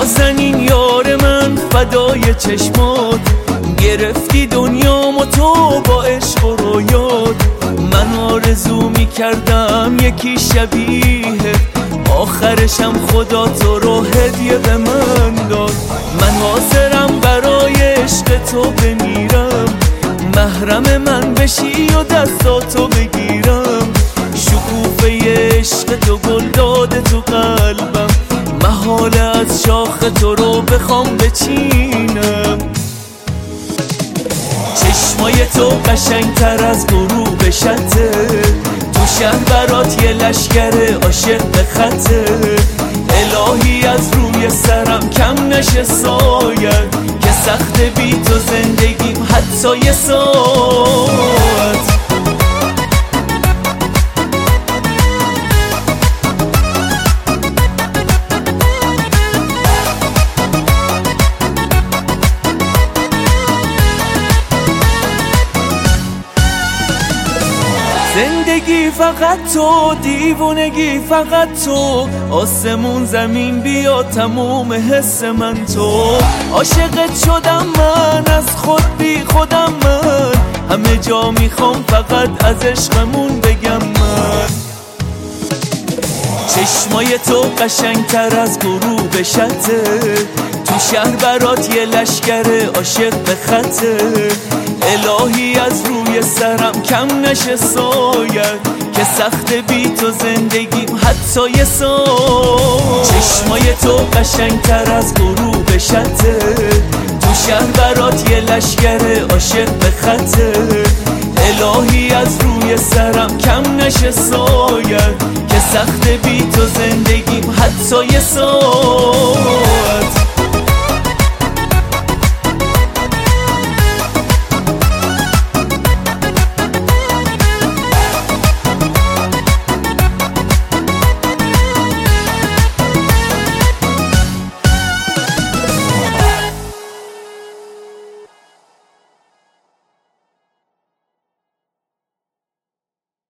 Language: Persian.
نازنین یار من فدای چشمات، گرفتی دنیامو تو با عشق و رویات. من آرزو میکردم یکی شبیه، آخرشم خدا تو رو هدیه به من داد. من حاضرم برای عشق تو بمیرم، محرم من بشی و دستاتو بگیرم. شکوفه عشق تو گل داده تو قلبم، محاله از شاخ تو رو بخوام بچینم. چشمای تو قشنگتر از غروب شته، تو شهر برات یه لشکر عاشق به خطه. الهی از روی سرم کم نشه سایت، که سخت بی تو زندگیم حتی یه ساعت. زندگی فقط تو، دیوونگی فقط تو، آسمون زمین بیا تموم حس من تو. عاشقت شدم من، از خود بی خودم من، همه جا میخوام فقط از عشقمون بگم من. چشمای تو قشنگتر از غروب شته، تو شهر برات یه لشکر عاشق به خطه. الهی از روی سرم کم نشه سایت، که سخت بی تو زندگیم حتی یه ساعت. چشمای تو قشنگتر از غروب شته، تو شهر برات یه لشکر عاشق به خطه. الهی از روی سرم کم نشه سایت، که سخت بی تو زندگیم حتی یه ساعت.